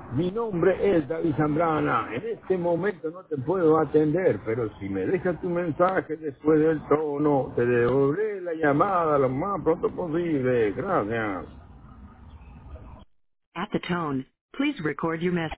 Mi nombre es David Zambrana. En este momento no te puedo atender, pero si me dejas tu mensaje después del tono, te devolveré la llamada lo más pronto posible. Gracias. At the tone, please record your message.